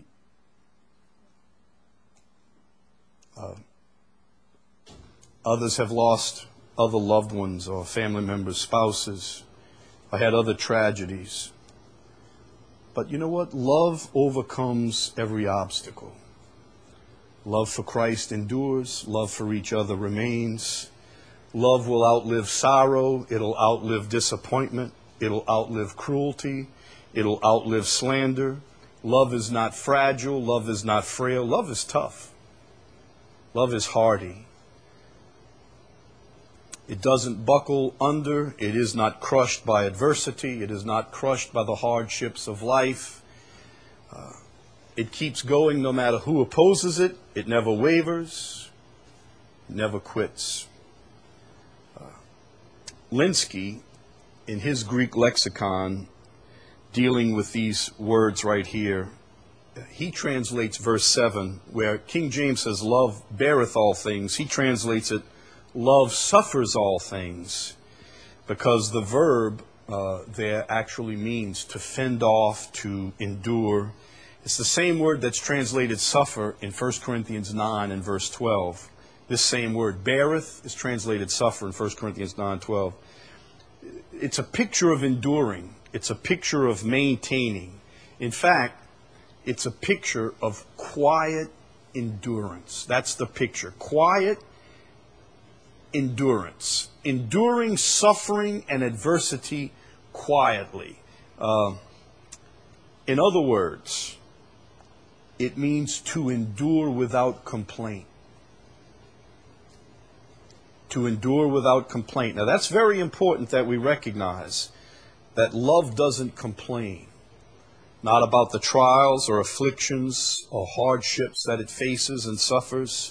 S1: Uh, others have lost other loved ones or family members, spouses. I had other tragedies. But you know what? Love overcomes every obstacle. Love for Christ endures. Love for each other remains. Love will outlive sorrow. It'll outlive disappointment. It'll outlive cruelty. It'll outlive slander. Love is not fragile. Love is not frail. Love is tough. Love is hardy. It doesn't buckle under. It is not crushed by adversity. It is not crushed by the hardships of life. Uh, it keeps going no matter who opposes it. It never wavers. It never quits. Uh, Linsky, in his Greek lexicon, dealing with these words right here, he translates verse seven, where King James says, love beareth all things. He translates it, love suffers all things, because the verb uh, there actually means to fend off, to endure. It's the same word that's translated suffer in First Corinthians nine and verse twelve. This same word, beareth, is translated suffer in First Corinthians nine twelve. It's a picture of enduring. It's a picture of maintaining. In fact, it's a picture of quiet endurance. That's the picture. Quiet endurance, enduring suffering and adversity quietly. Uh, in other words, it means to endure without complaint. to endure without complaint. Now that's very important that we recognize that love doesn't complain. Not about the trials or afflictions or hardships that it faces and suffers.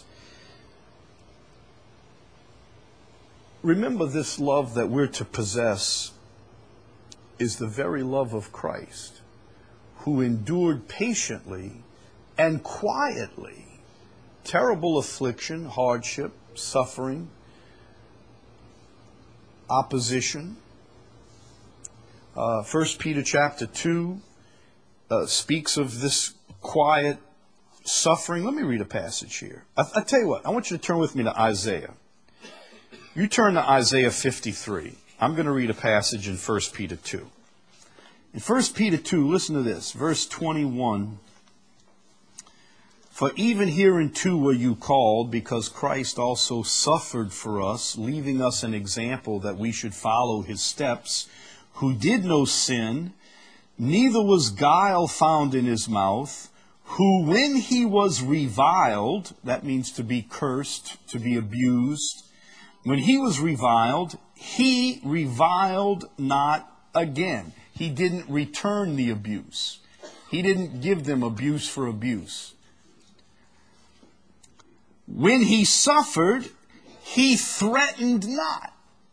S1: Remember, this love that we're to possess is the very love of Christ, who endured patiently and quietly terrible affliction, hardship, suffering, opposition. Uh, First Peter chapter two uh, speaks of this quiet suffering. Let me read a passage here. I, I tell you what, I want you to turn with me to Isaiah. You turn to Isaiah fifty-three. I'm going to read a passage in First Peter two. In First Peter two, listen to this, verse twenty-one. For even hereunto were you called, because Christ also suffered for us, leaving us an example that we should follow his steps, who did no sin, neither was guile found in his mouth, who when he was reviled, that means to be cursed, to be abused, when he was reviled, he reviled not again. He didn't return the abuse. He didn't give them abuse for abuse. When he suffered, he threatened not.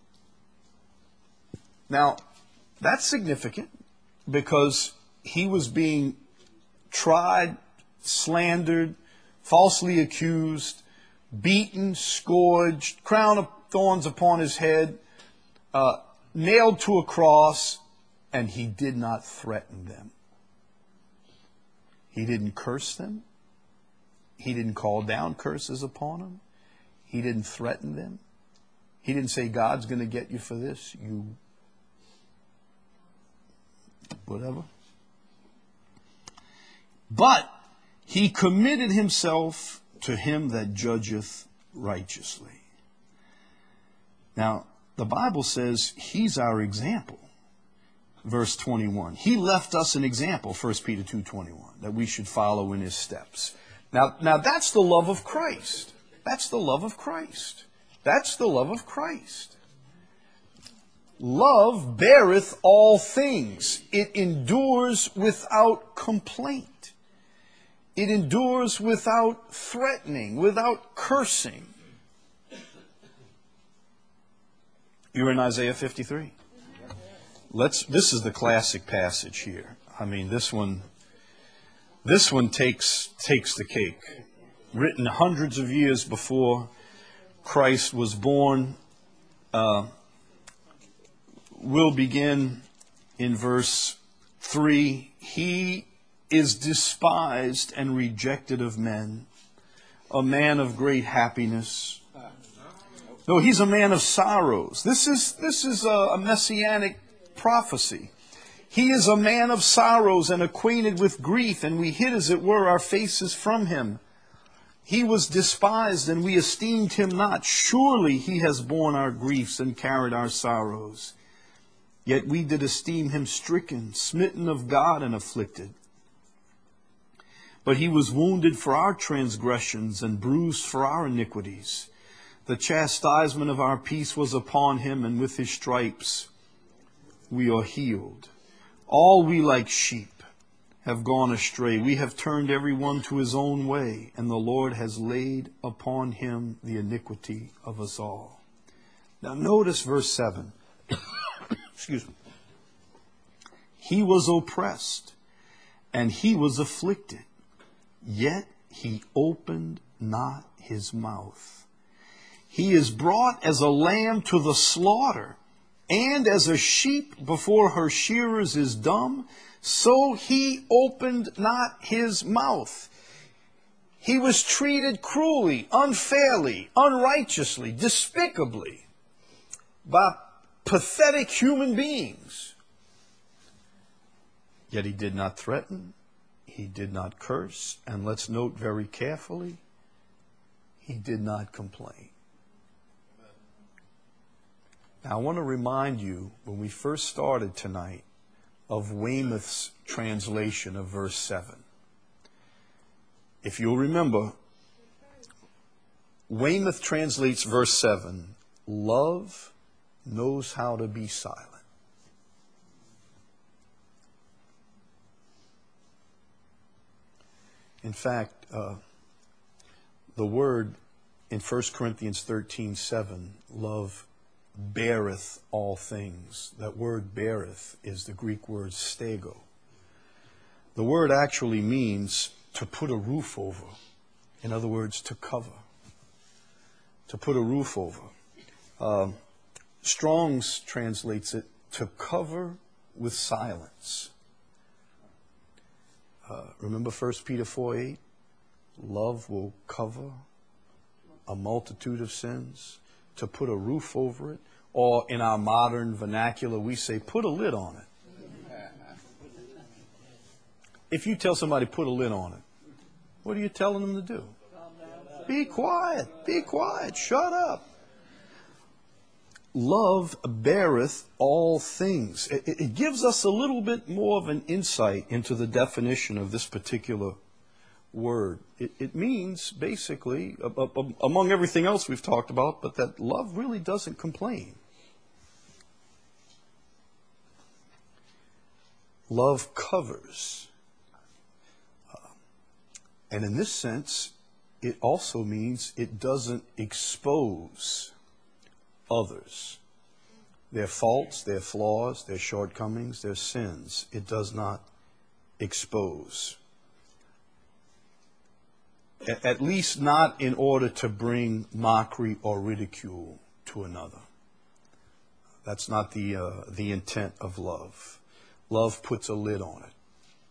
S1: Now, that's significant because he was being tried, slandered, falsely accused, beaten, scourged, crown of thorns upon his head, uh, nailed to a cross, and he did not threaten them. He didn't curse them. He didn't call down curses upon them. He didn't threaten them. He didn't say, God's going to get you for this, you whatever. But he committed himself to him that judgeth righteously. Now, the Bible says he's our example. Verse twenty-one. He left us an example, First Peter two twenty-one, that we should follow in his steps. Now, now that's the love of Christ. That's the love of Christ. That's the love of Christ. Love beareth all things. It endures without complaint. It endures without threatening, without cursing. You're in Isaiah fifty-three. Let's. This is the classic passage here. I mean, this one. This one takes takes the cake. Written hundreds of years before Christ was born. Uh, we'll begin in verse three. He is despised and rejected of men, a man of great happiness. No, he's a man of sorrows. This is this is a, a messianic prophecy. He is a man of sorrows and acquainted with grief, and we hid, as it were, our faces from him. He was despised, and we esteemed him not. Surely he has borne our griefs and carried our sorrows. Yet we did esteem him stricken, smitten of God, and afflicted. But he was wounded for our transgressions and bruised for our iniquities. The chastisement of our peace was upon him, and with his stripes we are healed. All we like sheep have gone astray. We have turned every one to his own way, and the Lord has laid upon him the iniquity of us all. Now notice verse seven. Excuse me. He was oppressed, and he was afflicted, yet he opened not his mouth. He is brought as a lamb to the slaughter, and as a sheep before her shearers is dumb, so he opened not his mouth. He was treated cruelly, unfairly, unrighteously, despicably by pathetic human beings. Yet he did not threaten, he did not curse, and let's note very carefully, he did not complain. Now, I want to remind you, when we first started tonight, of Weymouth's translation of verse seven. If you'll remember, Weymouth translates verse seven love knows how to be silent. In fact, uh, the word in First Corinthians thirteen seven, love beareth all things. That word beareth is the Greek word stego. The word actually means to put a roof over. In other words, to cover. To put a roof over. Um, Strong's translates it to cover with silence. Uh, remember First Peter four eight? Love will cover a multitude of sins. To put a roof over it. Or in our modern vernacular, we say, put a lid on it. If you tell somebody, put a lid on it, what are you telling them to do? Be quiet. Be quiet. Shut up. Love beareth all things. It, it gives us a little bit more of an insight into the definition of this particular word. It, it means basically, uh, uh, among everything else we've talked about, but that love really doesn't complain. Love covers. Uh, and in this sense, it also means it doesn't expose others. Their faults, their flaws, their shortcomings, their sins. It does not expose. At least not in order to bring mockery or ridicule to another. That's not the uh, the intent of love. Love puts a lid on it.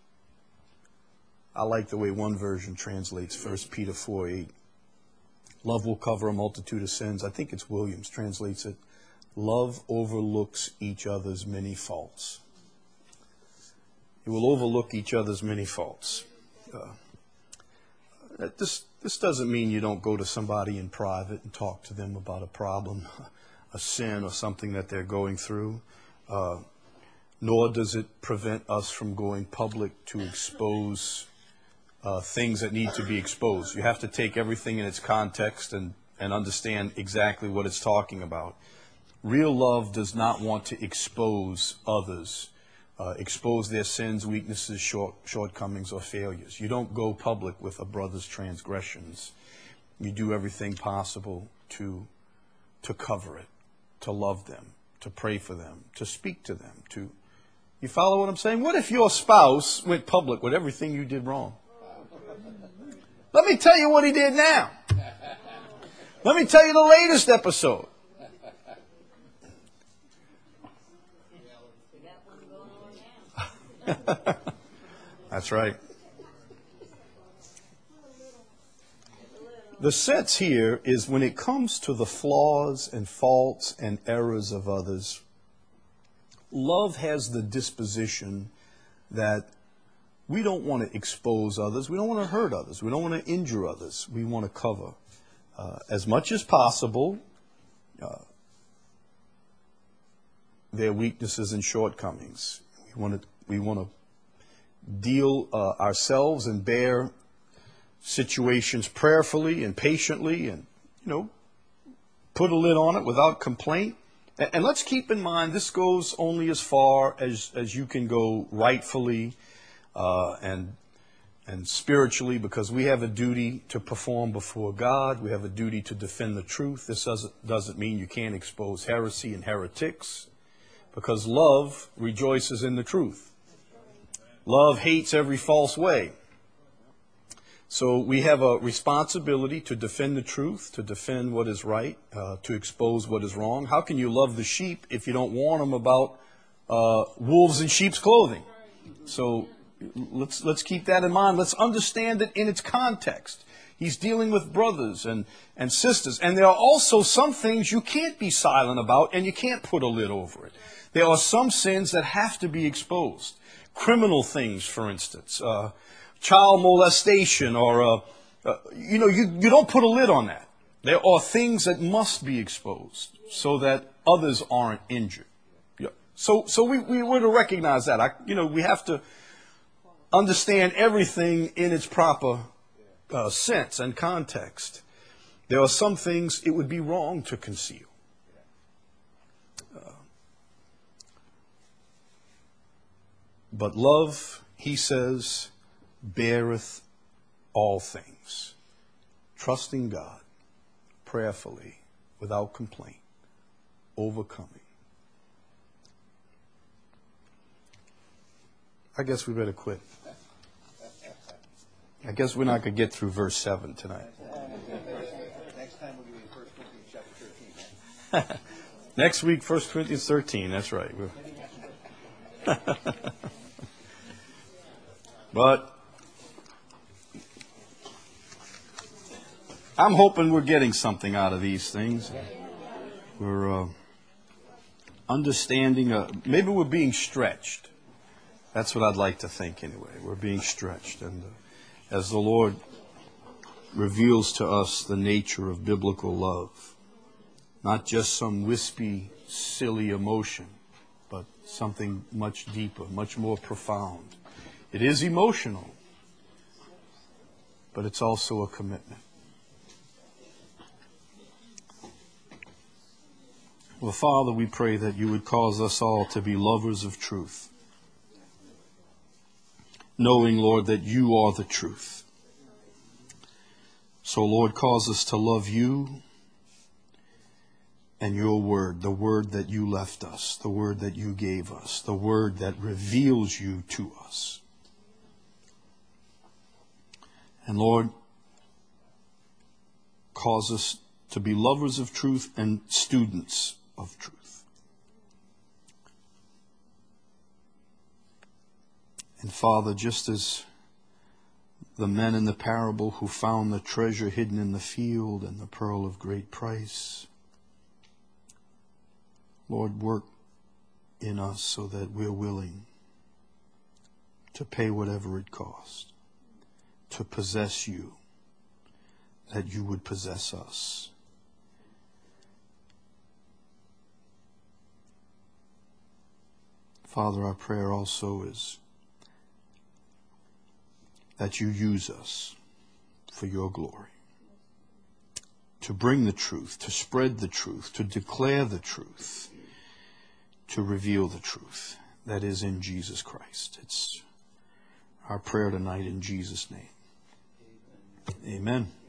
S1: I like the way one version translates First Peter four eight. Love will cover a multitude of sins. I think it's Williams translates it. Love overlooks each other's many faults. It will overlook each other's many faults. Uh, This, this doesn't mean you don't go to somebody in private and talk to them about a problem, a sin, or something that they're going through. Uh, nor does it prevent us from going public to expose uh, things that need to be exposed. You have to take everything in its context and, and understand exactly what it's talking about. Real love does not want to expose others. Uh, expose their sins, weaknesses, short, shortcomings, or failures. You don't go public with a brother's transgressions. You do everything possible to, to cover it, to love them, to pray for them, to speak to them. To, you follow what I'm saying? What if your spouse went public with everything you did wrong? Let me tell you what he did now. Let me tell you the latest episode. That's right. The sense here is when it comes to the flaws and faults and errors of others, love has the disposition that we don't want to expose others. We don't want to hurt others. We don't want to injure others. We want to cover uh, as much as possible uh, their weaknesses and shortcomings. We want to We want to deal uh, ourselves and bear situations prayerfully and patiently and, you know, put a lid on it without complaint. And, and let's keep in mind this goes only as far as, as you can go rightfully uh, and, and spiritually, because we have a duty to perform before God. We have a duty to defend the truth. This doesn't, doesn't mean you can't expose heresy and heretics, because love rejoices in the truth. Love hates every false way. So we have a responsibility to defend the truth, to defend what is right, uh, to expose what is wrong. How can you love the sheep if you don't warn them about uh, wolves in sheep's clothing? So let's let's keep that in mind. Let's understand it in its context. He's dealing with brothers and, and sisters. And there are also some things you can't be silent about and you can't put a lid over it. There are some sins that have to be exposed. Criminal things, for instance, uh, child molestation, or, uh, uh, you know, you, you don't put a lid on that. There are things that must be exposed so that others aren't injured. Yeah. So, so we, we were to recognize that. I, you know, we have to understand everything in its proper uh, sense and context. There are some things it would be wrong to conceal. But love, he says, beareth all things. Trusting God, prayerfully, without complaint, overcoming. I guess we better quit. I guess we're not going to get through verse seven tonight.
S6: Next time we'll give you First Corinthians chapter thirteen.
S1: Next week, First Corinthians thirteen, that's right. But I'm hoping we're getting something out of these things. We're uh, understanding, uh, maybe we're being stretched. That's what I'd like to think anyway. We're being stretched. And uh, as the Lord reveals to us the nature of biblical love, not just some wispy, silly emotion, but something much deeper, much more profound. It is emotional, but it's also a commitment. Well, Father, we pray that you would cause us all to be lovers of truth, knowing, Lord, that you are the truth. So, Lord, cause us to love you and your word, the word that you left us, the word that you gave us, the word that reveals you to us. And Lord, cause us to be lovers of truth and students of truth. And Father, just as the men in the parable who found the treasure hidden in the field and the pearl of great price, Lord, work in us so that we're willing to pay whatever it costs to possess you, that you would possess us. Father, our prayer also is that you use us for your glory, to bring the truth, to spread the truth, to declare the truth, to reveal the truth that is in Jesus Christ. It's our prayer tonight in Jesus' name. Amen.